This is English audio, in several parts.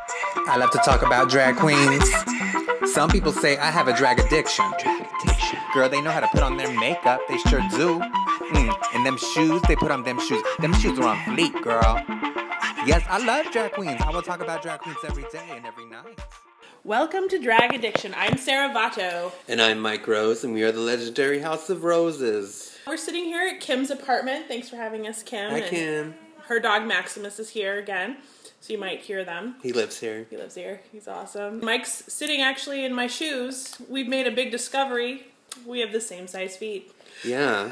I love to talk about drag queens. Some people say I have a drag addiction. Girl, they know how to put on their makeup. They sure do. And them shoes, they put on them shoes. Them shoes are on fleek, girl. Yes, I love drag queens. I will talk about drag queens every day and every night. Welcome to Drag Addiction. I'm Sarah Vato. And I'm Mike Rose, and we are the legendary House of Roses. We're sitting here at Kim's apartment. Thanks for having us, Kim. Hi, Kim. Her dog Maximus is here again, so you might hear them. He lives here. He lives here. He's awesome. Mike's sitting actually in my shoes. We've made a big discovery. We have the same size feet. Yeah.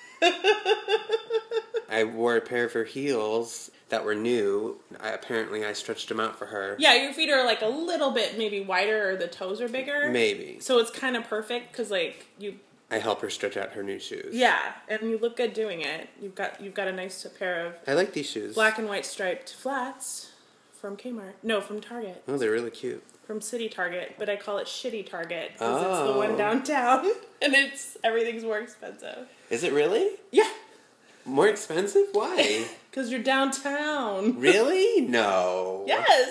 I wore a pair of her heels that were new. Apparently, I stretched them out for her. Yeah, your feet are like a little bit maybe wider, or the toes are bigger. Maybe. So it's kind of perfect because like I help her stretch out her new shoes. Yeah, and you look good doing it. You've got a nice pair of I like these shoes. black and white striped flats from Kmart. No, from Target. Oh, they're really cute. From City Target, but I call it Shitty Target because it's the one downtown, and everything's more expensive. Is it really? Yeah. More expensive? Why? Because you're downtown. Really? No.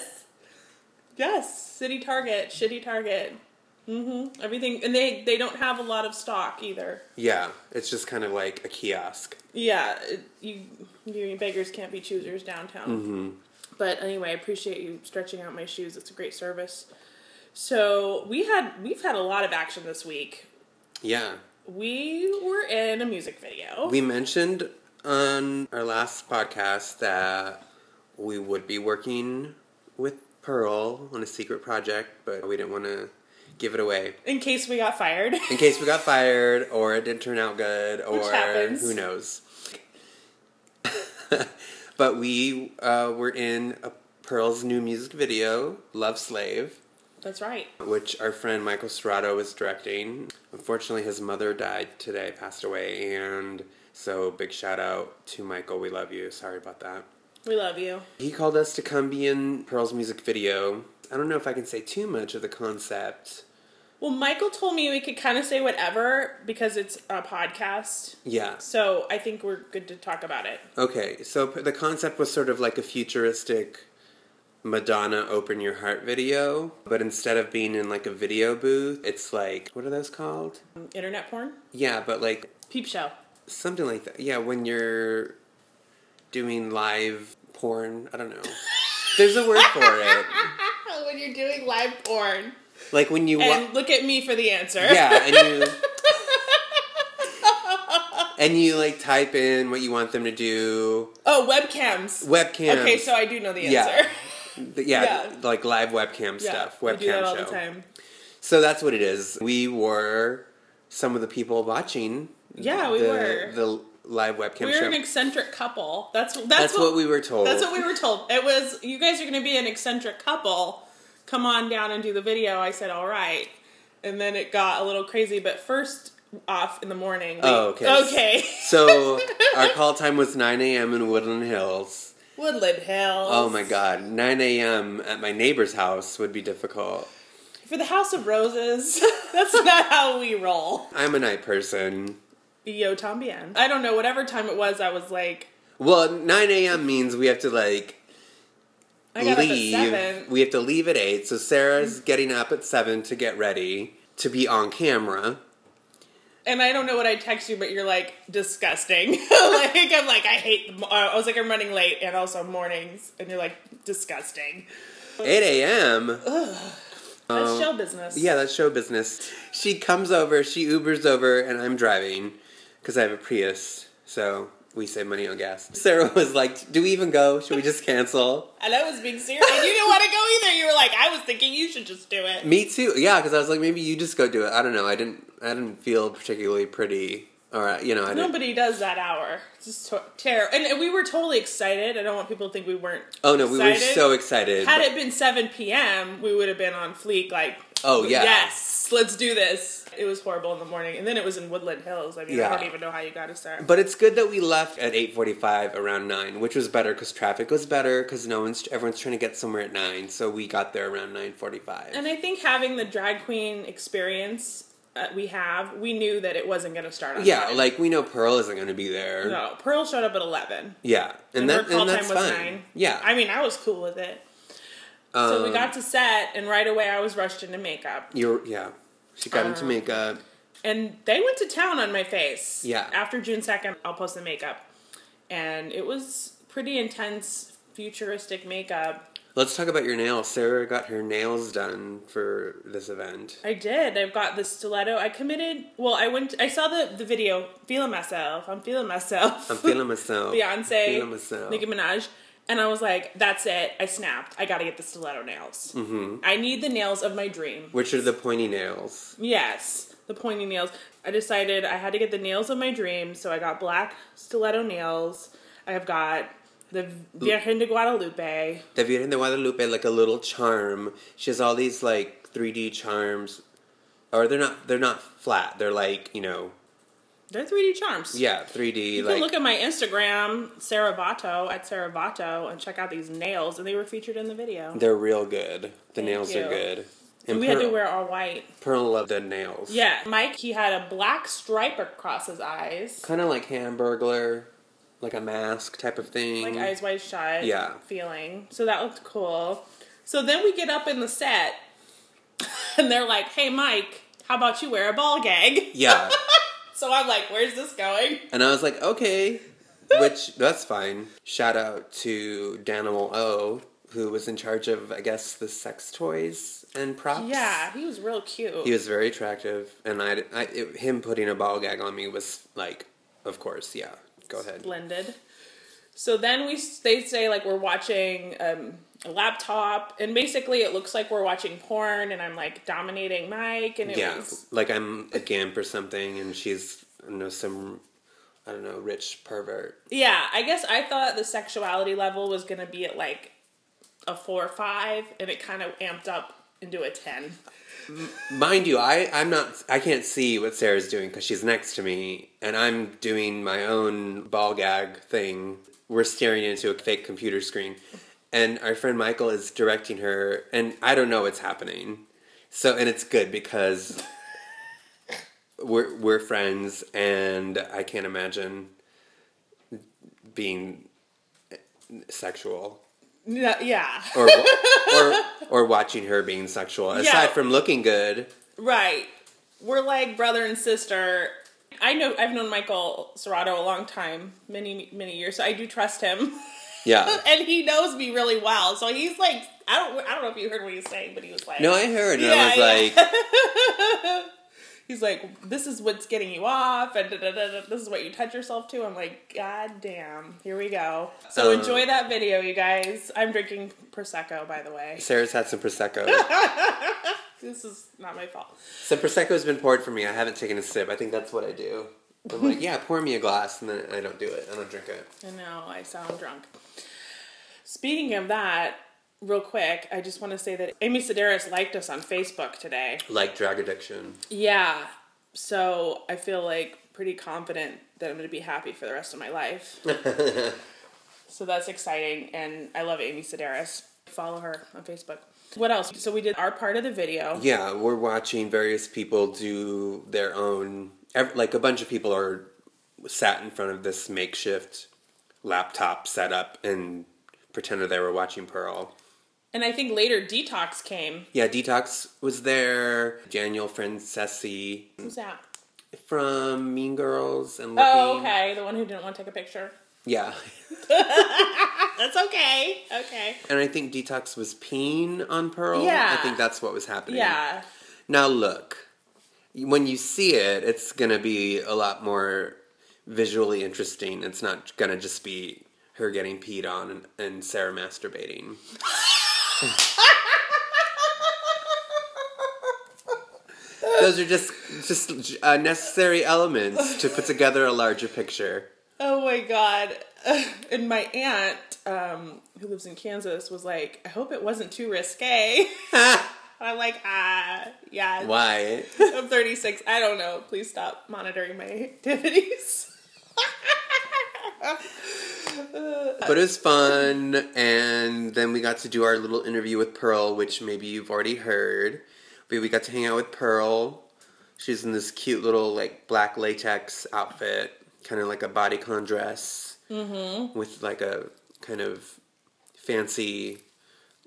Yes. City Target, Shitty Target. Everything, and they don't have a lot of stock either. Yeah, it's just kind of like a kiosk. Yeah, you beggars can't be choosers downtown. Mm-hmm. But anyway, I appreciate you stretching out my shoes. It's a great service. So we've had a lot of action this week. Yeah. We were in a music video. We mentioned on our last podcast that we would be working with Pearl on a secret project, but we didn't want to give it away. In case we got fired. In case we got fired, or it didn't turn out good, or which happens. Who knows. But we were in Pearl's new music video, Love Slave. That's right. Which our friend Michael Serrato is directing. Unfortunately, his mother died today, passed away, and so big shout out to Michael. We love you. Sorry about that. We love you. He called us to come be in Pearl's music video. I don't know if I can say too much of the concept. Well, Michael told me we could kind of say whatever because it's a podcast. Yeah. So I think we're good to talk about it. Okay, so the concept was sort of like a futuristic Madonna Open Your Heart video, but instead of being in like a video booth, it's like, what are those called? Internet porn? Yeah, but like... Peep show. Something like that. Yeah, when you're doing live porn. I don't know. There's a word for it. When you're doing live porn. Like when you... And look at me for the answer. Yeah, and you like type in what you want them to do. Oh, webcams. Okay, so I do know the answer. Yeah, like live webcam stuff. Webcam we do that all show. the time. So that's what it is. We were some of the people watching. Yeah, we were. The live webcam show. We were an eccentric couple. That's what we were told. That's what we were told. It was, you guys are going to be an eccentric couple. Come on down and do the video. I said, all right. And then it got a little crazy. But first off in the morning. Okay. So our call time was 9 a.m. in Woodland Hills. Woodland Hills. Oh my God. 9 a.m. at my neighbor's house would be difficult. For the House of Roses, that's not how we roll. I'm a night person. Yo tambien. I don't know, whatever time it was, I was like... Well, 9 a.m. means we have to like... I got leave. Up at 7. We have to leave at 8, so Sarah's getting up at 7 to get ready to be on camera. And I don't know what I text you, but you're like, disgusting. I was like, I'm running late, and also mornings, and you're like, disgusting. 8 a.m.? That's show business. Yeah, that's show business. She comes over, she Ubers over, and I'm driving, because I have a Prius, so we save money on gas. Sarah was like, do we even go? Should we just cancel? And I was being serious. And you didn't want to go either. You were like, I was thinking you should just do it. Me too. Yeah, because I was like, maybe you just go do it. I don't know. I didn't feel particularly pretty. Or, Nobody does that hour. It's just terrible. And we were totally excited. I don't want people to think we weren't Oh, no, excited. we were so excited. Had it been 7 p.m., we would have been on fleek, like, oh, yeah. Yes, let's do this. It was horrible in the morning. And then it was in Woodland Hills. I mean, I don't even know how you got to start. But it's good that we left at 8:45 around 9, which was better because traffic was better because everyone's trying to get somewhere at 9. So we got there around 9:45. And I think having the drag queen experience we knew that it wasn't going to start on time. Like we know Pearl isn't going to be there. No, Pearl showed up at 11. Yeah. And her call time was fine. 9. Yeah. I mean, I was cool with it. So we got to set, and right away I was rushed into makeup. She got into makeup. And they went to town on my face. Yeah. After June 2nd, I'll post the makeup. And it was pretty intense, futuristic makeup. Let's talk about your nails. Sarah got her nails done for this event. I did. I've got the stiletto. I saw the video, Feeling Myself. I'm feeling myself. I'm feeling myself. Beyonce, Feeling myself. Nicki Minaj. And I was like, that's it. I snapped. I gotta get the stiletto nails. Mm-hmm. I need the nails of my dream. Which are the pointy nails. Yes, the pointy nails. I decided I had to get the nails of my dream, so I got black stiletto nails. I have got the Virgen de Guadalupe. The Virgen de Guadalupe, like a little charm. She has all these like 3D charms, or they're not flat. They're like, you know. They're 3D charms. Yeah, 3D. You can look at my Instagram, @Saravato, and check out these nails, and they were featured in the video. They're real good. The nails are good. And we had to wear all white. Pearl loved the nails. Yeah, Mike, he had a black stripe across his eyes. Kind of like Hamburglar, like a mask type of thing. Like Eyes Wide Shut feeling. So that looked cool. So then we get up in the set, and they're like, hey, Mike, how about you wear a ball gag? Yeah. So I'm like, where's this going? And I was like, okay, which, that's fine. Shout out to Danimal O, who was in charge of, I guess, the sex toys and props. Yeah, he was real cute. He was very attractive, and him putting a ball gag on me was like, of course, yeah, go ahead. Splendid. So then they say, like, we're watching a laptop, and basically it looks like we're watching porn, and I'm, like, dominating Mike, and it was... like I'm a gimp or something, and she's, some, I don't know, rich pervert. Yeah, I guess I thought the sexuality level was going to be at, like, a 4 or 5, and it kind of amped up into a 10. Mind you, I can't see what Sarah's doing because she's next to me, and I'm doing my own ball gag thing. We're staring into a fake computer screen, and our friend Michael is directing her, and I don't know what's happening. So, and it's good because we're friends, and I can't imagine being sexual. Yeah. or watching her being sexual. Aside from looking good. Right. We're like brother and sister. I've known Michael Serrato a long time, many, many years, so I do trust him. Yeah. And he knows me really well. So he's like, I don't know if you heard what he was saying, but he was like... No, I heard, and I was like... He's like, this is what's getting you off, and this is what you touch yourself to. I'm like, God damn, here we go. So enjoy that video, you guys. I'm drinking Prosecco, by the way. Sarah's had some Prosecco. This is not my fault. Some Prosecco's been poured for me. I haven't taken a sip. I think that's what I do. I'm like, yeah, pour me a glass, and then I don't do it. I don't drink it. I know, I sound drunk. Speaking of that, real quick, I just want to say that Amy Sedaris liked us on Facebook today. Like Drag Addiction. Yeah. So I feel like pretty confident that I'm going to be happy for the rest of my life. So that's exciting. And I love Amy Sedaris. Follow her on Facebook. What else? So we did our part of the video. Yeah, we're watching various people do their own... Like a bunch of people are sat in front of this makeshift laptop setup and pretended they were watching Pearl. And I think later Detox came. Yeah, Detox was there. Daniel Francesi. Who's that? From Mean Girls and Looking. Oh, okay. The one who didn't want to take a picture. Yeah. That's okay. Okay. And I think Detox was peeing on Pearl. Yeah. I think that's what was happening. Yeah. Now look, when you see it, it's going to be a lot more visually interesting. It's not going to just be her getting peed on and Sarah masturbating. Those are just necessary elements to put together a larger picture. Oh my God. And my aunt, who lives in Kansas, was like, I hope it wasn't too risque. I'm like, yeah. Why? I'm 36. I don't know. Please stop monitoring my activities. But it was fun, and then we got to do our little interview with Pearl, which maybe you've already heard. But we got to hang out with Pearl. She's in this cute little like black latex outfit, kind of like a bodycon dress, with like a kind of fancy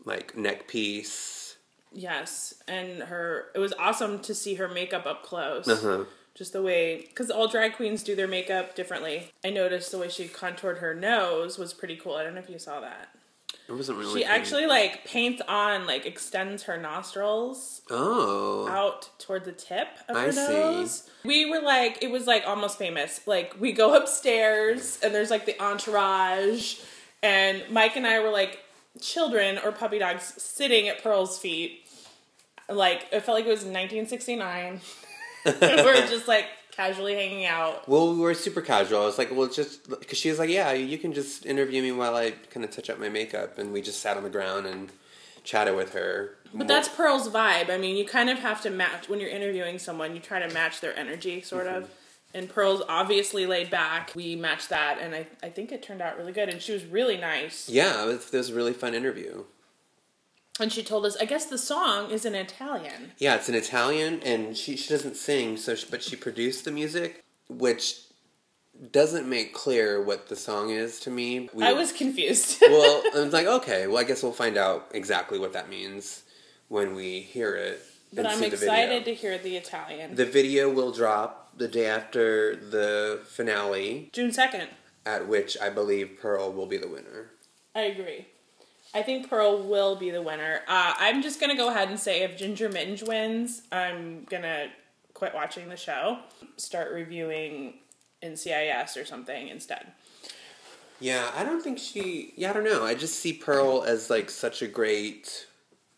like neck piece. Yes, and it was awesome to see her makeup up close. Uh-huh. Just the way, because all drag queens do their makeup differently. I noticed the way she contoured her nose was pretty cool. I don't know if you saw that. It wasn't really. She actually like paints on, like extends her nostrils out toward the tip of her nose. We were like, it was like almost famous. Like we go upstairs and there's like the entourage, and Mike and I were like children or puppy dogs sitting at Pearl's feet. Like it felt like it was 1969. We're just like casually hanging out. Well, we were super casual. I was like, well, just because she was like, yeah, you can just interview me while I kind of touch up my makeup, and we just sat on the ground and chatted with her. But that's Pearl's vibe. I mean, you kind of have to match when you're interviewing someone. You try to match their energy, sort of. And Pearl's obviously laid back. We matched that, and I think it turned out really good. And she was really nice. Yeah, it was a really fun interview. And she told us, I guess the song is in Italian. Yeah, it's in Italian, and she doesn't sing, but she produced the music, which doesn't make clear what the song is to me. I was confused. Well, I was like, okay, well, I guess we'll find out exactly what that means when we hear it. But I'm excited to hear the Italian. The video will drop the day after the finale. June 2nd. At which I believe Pearl will be the winner. I agree. I think Pearl will be the winner. I'm just going to go ahead and say if Ginger Minge wins, I'm going to quit watching the show. Start reviewing NCIS or something instead. Yeah, I don't think I don't know. I just see Pearl as like such a great,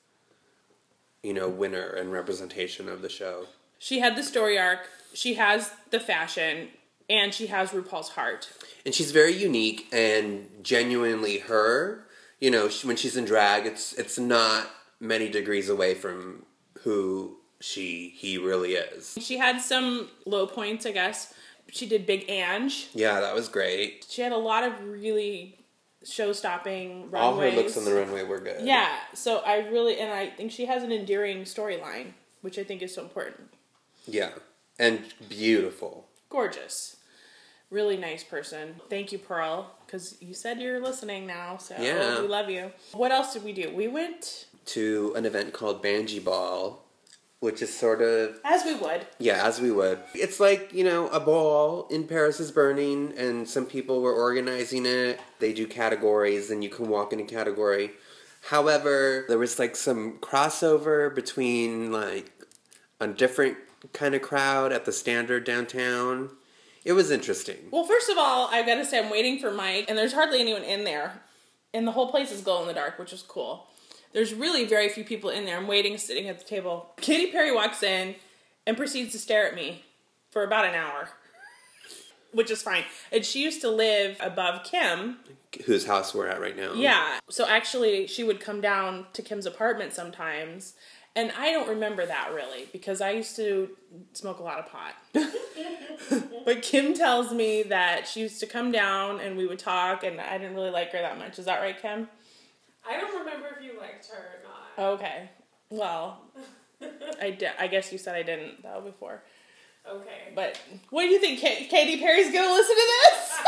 winner and representation of the show. She had the story arc, she has the fashion, and she has RuPaul's heart. And she's very unique and genuinely her. When she's in drag, it's not many degrees away from who he really is. She had some low points, I guess. She did Big Ange. Yeah, that was great. She had a lot of really show-stopping runways. All her looks on the runway were good. Yeah, so I think she has an endearing storyline, which I think is so important. Yeah, and beautiful. Gorgeous. Really nice person. Thank you, Pearl, because you said you're listening now, so yeah. We love you. What else did we do? We went to an event called Banji Ball, which is sort of... As we would. Yeah, as we would. It's like, a ball in Paris is Burning, and some people were organizing it. They do categories, and you can walk in a category. However, there was like some crossover between like a different kind of crowd at the Standard downtown. It was interesting. Well, first of all, I gotta say I'm waiting for Mike, and there's hardly anyone in there. And the whole place is glow in the dark, which is cool. There's really very few people in there. I'm waiting, sitting at the table. Katy Perry walks in and proceeds to stare at me for about an hour. Which is fine. And she used to live above Kim. Whose house we're at right now. Yeah. So actually, she would come down to Kim's apartment sometimes. And I don't remember that really, because I used to smoke a lot of pot. But Kim tells me that she used to come down and we would talk, and I didn't really like her that much. Is that right, Kim? I don't remember if you liked her or not. Okay. Well, I guess you said I didn't, though, before. Okay. But what do you think? Katy Perry's going to listen to this?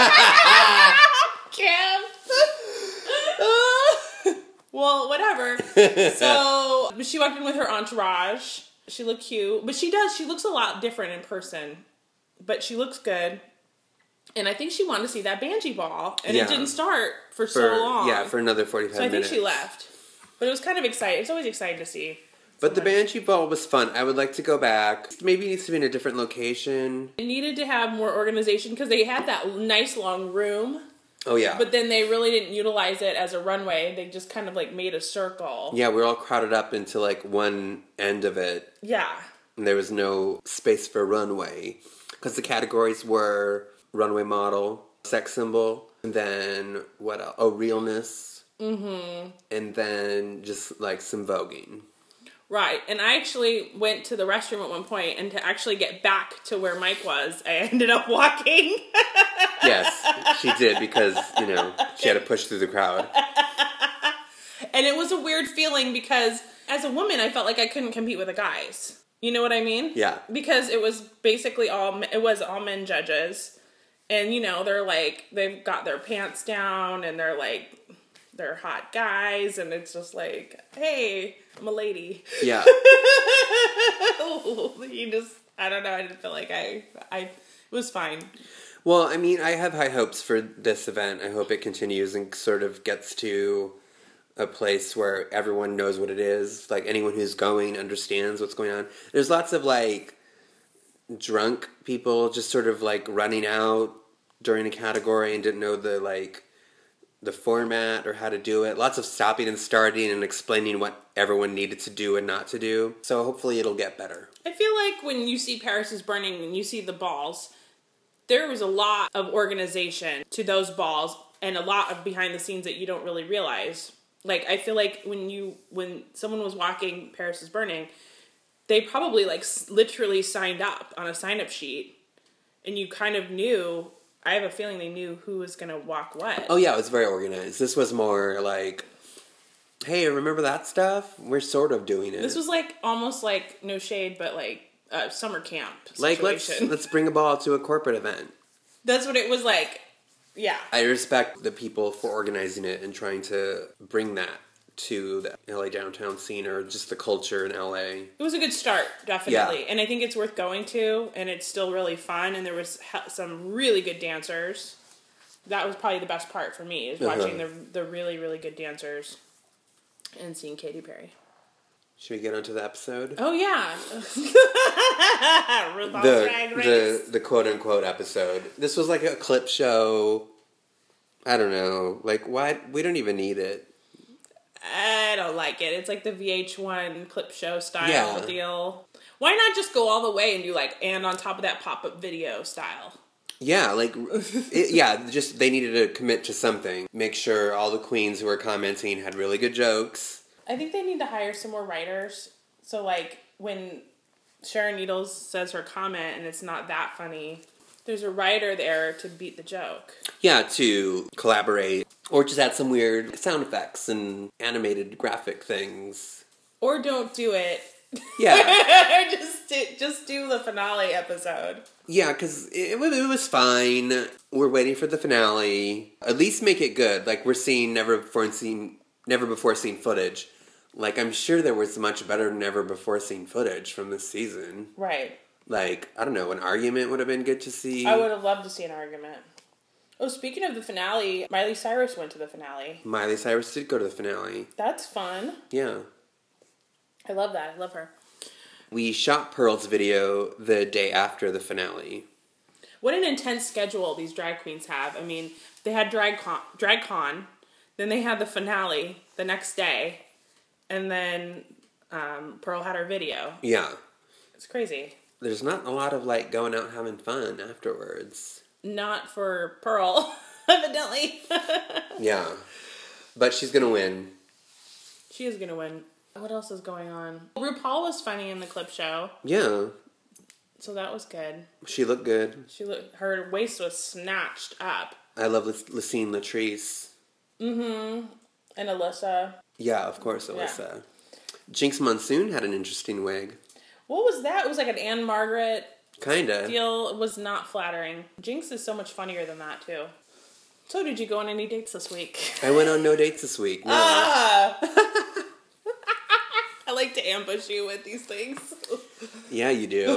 Kim? Well, whatever. So, she walked in with her entourage. She looked cute. But she looks a lot different in person. But she looks good. And I think she wanted to see that Banji Ball. And it didn't start for so long. Yeah, for another 45 minutes. So I think she left. But it was kind of exciting. It's always exciting to see. But the Banji Ball was fun. I would like to go back. Maybe it needs to be in a different location. It needed to have more organization because they had that nice long room. Oh, yeah. But then they really didn't utilize it as a runway. They just kind of like made a circle. Yeah, we were all crowded up into like one end of it. Yeah. And there was no space for runway. Because the categories were runway model, sex symbol, and then what else? Oh, realness. Mm-hmm. And then just like some voguing. Right. And I actually went to the restroom at one point, and to actually get back to where Mike was, I ended up walking. Yes, she did because, she had to push through the crowd. And it was a weird feeling because as a woman, I felt like I couldn't compete with the guys. You know what I mean? Yeah. Because it was basically all men judges. And, they're like, they've got their pants down and they're like, they're hot guys, and it's just like, hey, I'm a lady. Yeah. You just, I don't know, I didn't feel like it was fine. Well, I mean, I have high hopes for this event. I hope it continues and sort of gets to a place where everyone knows what it is. Like, anyone who's going understands what's going on. There's lots of, like, drunk people just sort of, like, running out during a category and didn't know the, like, the format or how to do it. Lots of stopping and starting and explaining what everyone needed to do and not to do. So hopefully it'll get better. I feel like when you see Paris is Burning and you see the balls, there was a lot of organization to those balls and a lot of behind the scenes that you don't really realize. Like, I feel like when someone was walking Paris is Burning, they probably, like, literally signed up on a sign-up sheet, and you kind of knew, I have a feeling they knew who was going to walk what. Oh yeah, it was very organized. This was more like, hey, remember that stuff? We're sort of doing it. This was like, almost like, no shade, but like a summer camp situation. Like, let's bring a ball to a corporate event. That's what it was like. Yeah. I respect the people for organizing it and trying to bring that to the LA downtown scene or just the culture in LA. It was a good start, definitely. Yeah. And I think it's worth going to, and it's still really fun, and there was some really good dancers. That was probably the best part for me, is watching the really, really good dancers and seeing Katy Perry. Should we get onto the episode? Oh, yeah. RuPaul's Drag Race. The quote-unquote episode. This was like a clip show. I don't know. Like, why? We don't even need it. I don't like it. It's like the VH1 clip show style deal. Why not just go all the way and do like, and on top of that, pop-up video style? Yeah, like, just they needed to commit to something. Make sure all the queens who were commenting had really good jokes. I think they need to hire some more writers. So, like, when Sharon Needles says her comment and it's not that funny, there's a writer there to beat the joke. Yeah, to collaborate. Or just add some weird sound effects and animated graphic things. Or don't do it. Yeah. just do the finale episode. Yeah, because it was fine. We're waiting for the finale. At least make it good. Like, we're seeing never before seen footage. Like, I'm sure there was much better never before seen footage from this season. Right. Like, I don't know, an argument would have been good to see. I would have loved to see an argument. Oh, speaking of the finale, Miley Cyrus went to the finale. Miley Cyrus did go to the finale. That's fun. Yeah. I love that. I love her. We shot Pearl's video the day after the finale. What an intense schedule these drag queens have. I mean, they had DragCon, then they had the finale the next day, and then Pearl had her video. Yeah. It's crazy. There's not a lot of, like, going out having fun afterwards. Not for Pearl, evidently. Yeah. But she's gonna win. She is gonna win. What else is going on? RuPaul was funny in the clip show. Yeah. So that was good. She looked good. Her waist was snatched up. I love Lacine Latrice. Mm-hmm. And Alyssa. Yeah, of course, Alyssa. Yeah. Jinx Monsoon had an interesting wig. What was that? It was like an Anne Margaret Kinda. deal. It was not flattering. Jinx is so much funnier than that, too. So, did you go on any dates this week? I went on no dates this week. No. I like to ambush you with these things. Yeah, you do.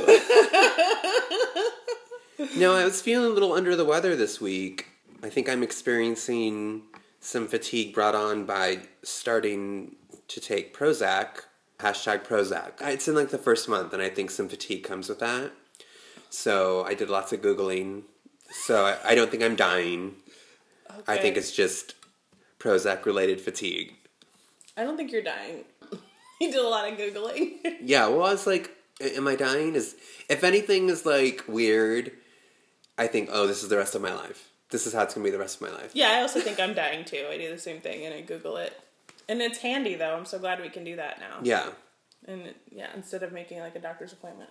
No, I was feeling a little under the weather this week. I think I'm experiencing some fatigue brought on by starting to take Prozac. #Prozac. It's in like the first month, and I think some fatigue comes with that. So I did lots of Googling. So I don't think I'm dying. Okay. I think it's just Prozac-related fatigue. I don't think you're dying. You did a lot of Googling. Yeah, well, I was like, am I dying? If anything is, like, weird, I think, oh, this is the rest of my life. This is how it's going to be the rest of my life. Yeah, I also think I'm dying, too. I do the same thing, and I Google it. And it's handy, though. I'm so glad we can do that now. Yeah. And, yeah, instead of making, like, a doctor's appointment.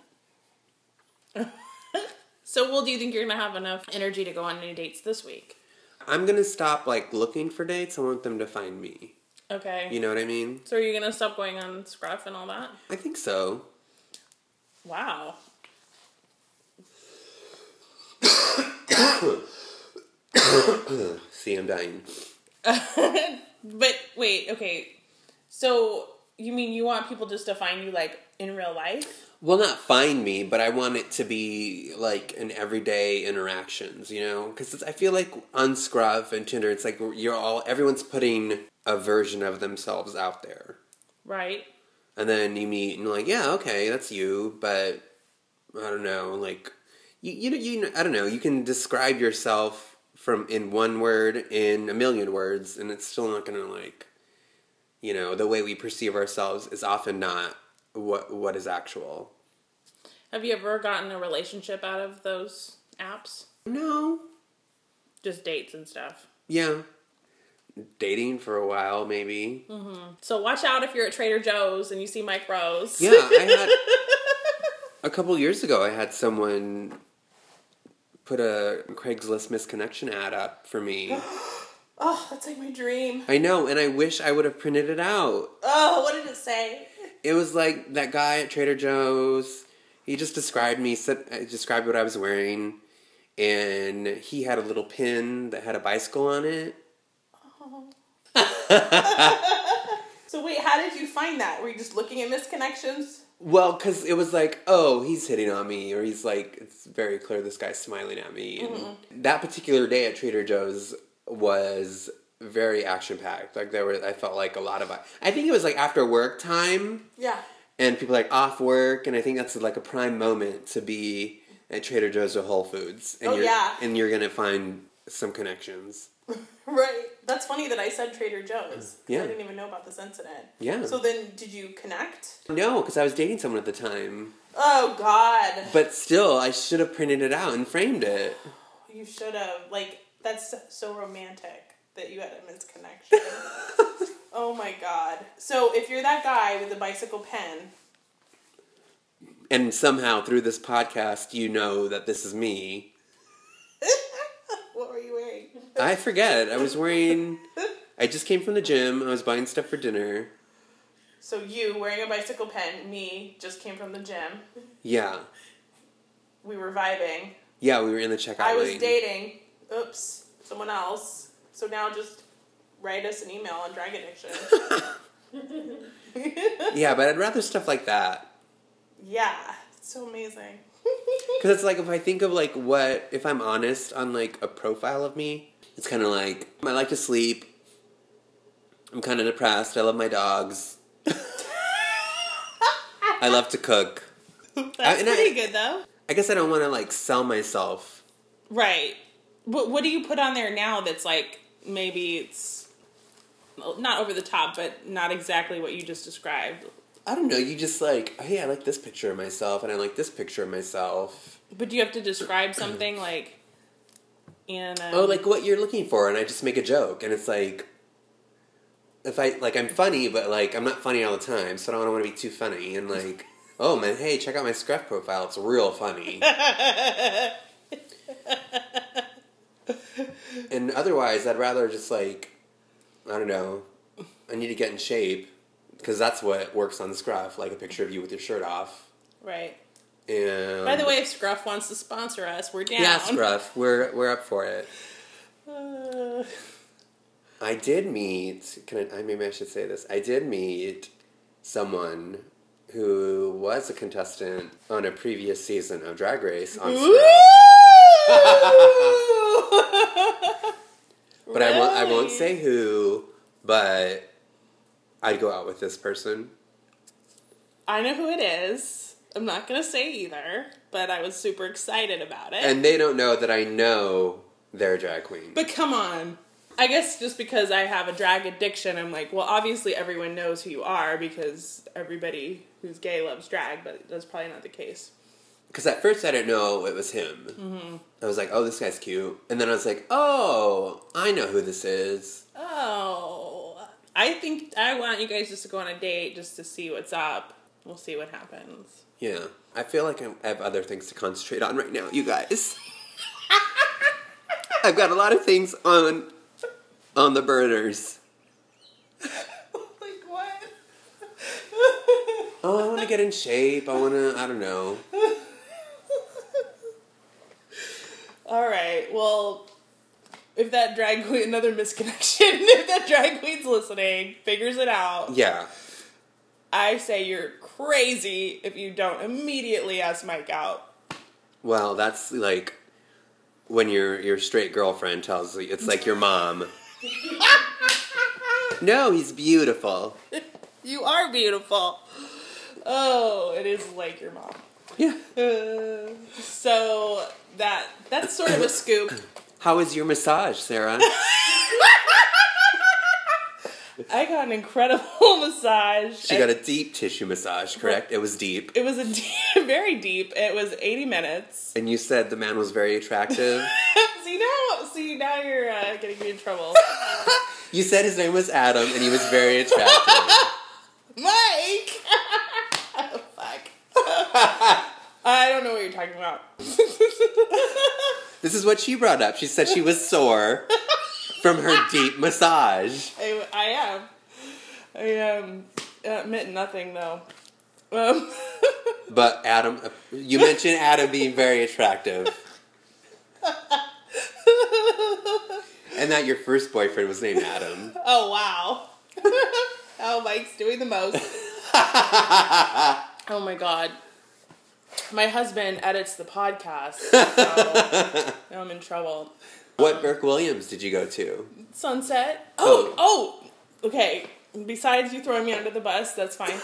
So, well, do you think you're going to have enough energy to go on any dates this week? I'm going to stop, like, looking for dates. I want them to find me. Okay. You know what I mean? So are you going to stop going on Scruff and all that? I think so. Wow. See, I'm dying. But wait, okay. So you mean you want people just to find you like in real life? Well, not find me, but I want it to be like an everyday interactions, Because I feel like on Scruff and Tinder, it's like everyone's putting a version of themselves out there. Right. And then you meet and you're like, yeah, okay, that's you, but I don't know, like, I don't know, you can describe yourself in one word, in a million words, and it's still not going to, like, the way we perceive ourselves is often not what is actual. Have you ever gotten a relationship out of those apps? No. Just dates and stuff? Yeah. Dating for a while, maybe. Mm-hmm. So watch out if you're at Trader Joe's and you see Mike Rose. Yeah, a couple years ago, I had someone put a Craigslist misconnection ad up for me. Oh, that's like my dream. I know, and I wish I would have printed it out. Oh, what did it say? It was like that guy at Trader Joe's. He just described what I was wearing, and he had a little pin that had a bicycle on it. Oh. So wait, how did you find that? Were you just looking at misconnections? Well, because it was like, oh, he's hitting on me, or he's like, it's very clear this guy's smiling at me. And that particular day at Trader Joe's was very action-packed. Like, I felt like a lot of... I think it was like after work time. Yeah. And people like off work, and I think that's like a prime moment to be at Trader Joe's or Whole Foods. And And you're going to find some connections. Right. That's funny that I said Trader Joe's. Yeah. I didn't even know about this incident. Yeah. So then, did you connect? No, because I was dating someone at the time. Oh, God. But still, I should have printed it out and framed it. You should have. Like, that's so romantic that you had a misconnection. Oh, my God. So, if you're that guy with the bicycle pen... And somehow, through this podcast, you know that this is me... What were you wearing? I forget. I just came from the gym. I was buying stuff for dinner. So you, wearing a bicycle pen, me, just came from the gym. Yeah. We were vibing. Yeah, we were in the checkout I was lane. dating, someone else. So now just write us an email on Drag Addiction. Yeah, but I'd rather stuff like that. Yeah, it's so amazing. Because it's like, if I think of like if I'm honest on like a profile of me, it's kind of like, I like to sleep, I'm kind of depressed, I love my dogs, I love to cook. That's pretty good though. I guess I don't want to like sell myself. Right. But what do you put on there now that's like, maybe it's not over the top, but not exactly what you just described? I don't know, you just like, hey, I like this picture of myself, and I like this picture of myself. But do you have to describe something like like what you're looking for, and I just make a joke, and it's like, I'm funny, but like, I'm not funny all the time, so I don't want to be too funny, and like, oh man, hey, check out my Scruff profile, it's real funny. And otherwise, I'd rather just like, I don't know, I need to get in shape. Because that's what works on Scruff, like a picture of you with your shirt off. Right. And by the way, if Scruff wants to sponsor us, we're down. Yeah, Scruff, we're up for it. I did meet. Maybe I should say this. I did meet someone who was a contestant on a previous season of Drag Race on Scruff. But really? I won't say who. But I'd go out with this person. I know who it is. I'm not going to say either, but I was super excited about it. And they don't know that I know they're a drag queen. But come on. I guess just because I have a drag addiction, I'm like, well, obviously everyone knows who you are because everybody who's gay loves drag, but that's probably not the case. Because at first I didn't know it was him. Mm-hmm. I was like, oh, this guy's cute. And then I was like, oh, I know who this is. Oh... I think I want you guys just to go on a date just to see what's up. We'll see what happens. Yeah. I feel like I have other things to concentrate on right now, you guys. I've got a lot of things on the burners. Like what? Oh, I want to get in shape. I don't know. All right. Well, if that drag queen, another misconnection, if that drag queen's listening, figures it out, Yeah. I say you're crazy if you don't immediately ask Mike out. Well, that's like when your straight girlfriend tells you, it's like your mom. No, he's beautiful. You are beautiful. Oh, it is like your mom. Yeah. So that's sort of a scoop. How was your massage, Sarah? I got an incredible massage. She got a deep tissue massage, correct? It was deep. It was very deep. It was 80 minutes. And you said the man was very attractive. See now you're getting me in trouble. You said his name was Adam, and he was very attractive. Mike! Oh, fuck. I don't know what you're talking about. This is what she brought up. She said she was sore from her deep massage. I am. Admit nothing, though. But Adam, you mentioned Adam being very attractive. And that your first boyfriend was named Adam. Oh, wow. Oh, Mike's doing the most. Oh, my God. My husband edits the podcast, so now I'm in trouble. What Burke Williams did you go to? Sunset. Oh, okay. Besides you throwing me under the bus, that's fine.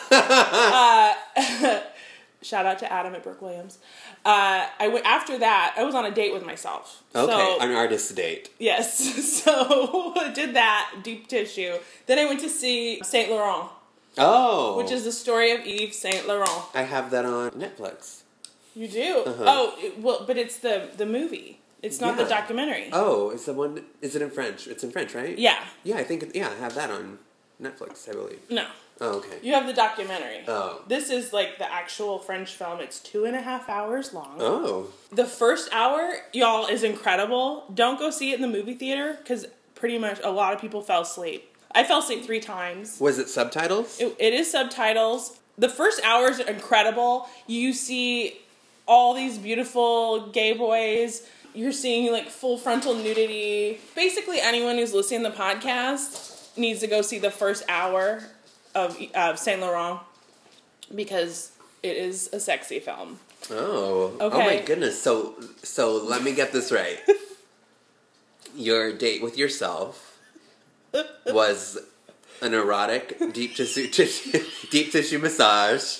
Shout out to Adam at Burke Williams. I went after that. I was on a date with myself. Okay, so, an artist date. Yes. So I did that deep tissue. Then I went to see Saint Laurent. Oh, Which is the story of Yves Saint Laurent. I have that on Netflix. You do? Uh-huh. Oh, but it's the movie. It's not the documentary. Oh, it's the one. Is it in French? It's in French, right? Yeah. Yeah, I think. I have that on Netflix, I believe. No. Oh, okay. You have the documentary. Oh. This is like the actual French film. It's 2.5 hours long. Oh. The first hour, y'all, is incredible. Don't go see it in the movie theater because pretty much a lot of people fell asleep. I fell asleep 3 times. Was it subtitles? It is subtitles. The first hours are incredible. You see all these beautiful gay boys. You're seeing like full frontal nudity. Basically, anyone who's listening to the podcast needs to go see the first hour of Saint Laurent because it is a sexy film. Oh. Okay. Oh my goodness. So let me get this right. Your date with yourself was an erotic deep tissue massage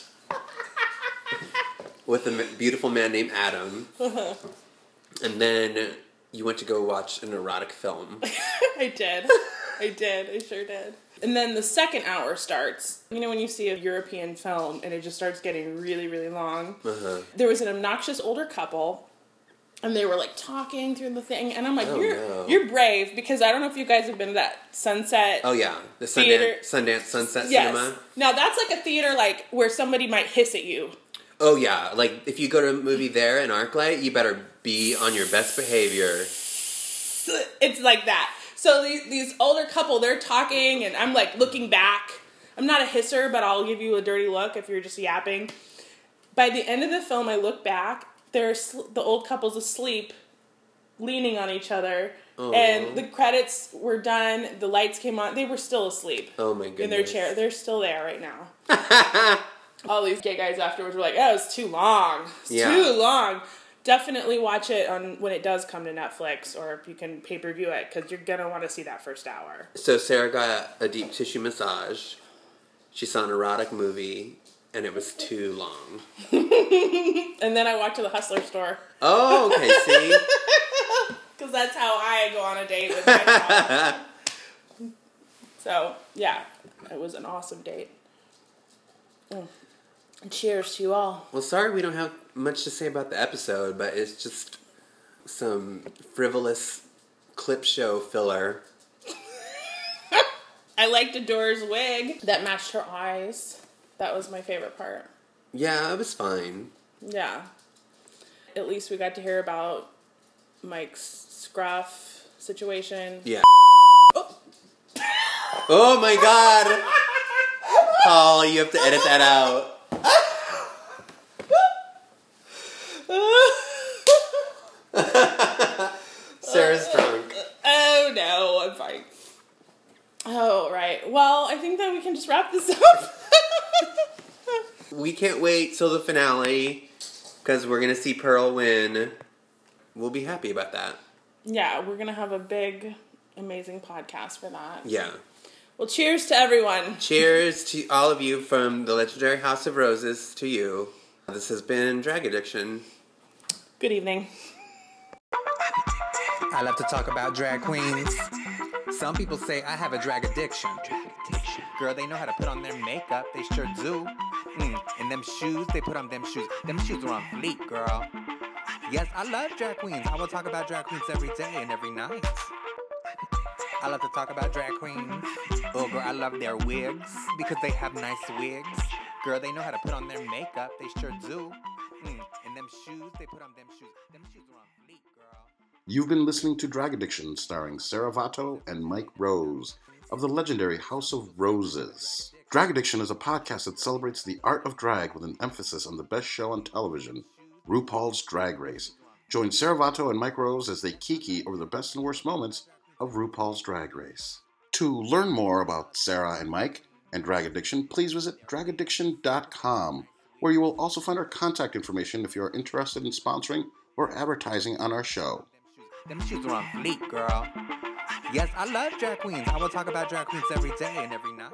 with a beautiful man named Adam. And then you went to go watch an erotic film. I did. I sure did. And then the second hour starts. You know when you see a European film and it just starts getting really, really long? Uh-huh. There was an obnoxious older couple and they were like talking through the thing and I'm like, you're brave because I don't know if you guys have been to that Sunset. Oh yeah, the Theater. Sundance Sunset Yes. Cinema. Now that's like a theater like where somebody might hiss at you. Oh yeah, like if you go to a movie there in ArcLight, you better be on your best behavior. It's like that. So these older couple, they're talking, and I'm like looking back. I'm not a hisser, but I'll give you a dirty look if you're just yapping. By the end of the film, I look back. The old couple's asleep, leaning on each other, and the credits were done. The lights came on. They were still asleep. Oh my goodness! In their chair, they're still there right now. All these gay guys afterwards were like, "Oh, it's too long. It's too long." Definitely watch it when it does come to Netflix, or if you can pay-per-view it, because you're going to want to see that first hour. So Sarah got a deep tissue massage. She saw an erotic movie, and it was too long. And then I walked to the Hustler store. Oh, okay, see? Because that's how I go on a date with my dog. So, yeah, it was an awesome date. Cheers to you all. Well, sorry we don't have much to say about the episode, but it's just some frivolous clip show filler. I liked Adora's wig that matched her eyes. That was my favorite part. Yeah, it was fine. Yeah. At least we got to hear about Mike's scruff situation. Yeah. Oh my god! Paul, you have to edit that out. Sarah's drunk. think that we can just wrap this up. We can't wait till the finale because we're going to see Pearl win. We'll be happy about that. Yeah, we're going to have a big, amazing podcast for that. Yeah. Well, cheers to everyone. Cheers to all of you from the legendary House of Roses to you. This has been Drag Addiction. Good evening. I love to talk about drag queens. Some people say I have a drag addiction. Girl, they know how to put on their makeup. They sure do. And them shoes, they put on them shoes. Them shoes are on fleek, girl. Yes, I love drag queens. I will talk about drag queens every day and every night. I love to talk about drag queens. Oh, girl, I love their wigs because they have nice wigs. Girl, they know how to put on their makeup. They sure do. And them shoes, they put on them shoes. Them shoes are on fleek, girl. You've been listening to Drag Addiction, starring Sarah Vato and Mike Rose of the legendary House of Roses. Drag Addiction is a podcast that celebrates the art of drag with an emphasis on the best show on television, RuPaul's Drag Race. Join Sarah Vato and Mike Rose as they kiki over the best and worst moments of RuPaul's Drag Race. To learn more about Sarah and Mike and Drag Addiction, please visit dragaddiction.com, where you will also find our contact information if you are interested in sponsoring or advertising on our show. Them shoes are on fleek, girl. Yes, I love drag queens. I will talk about drag queens every day and every night.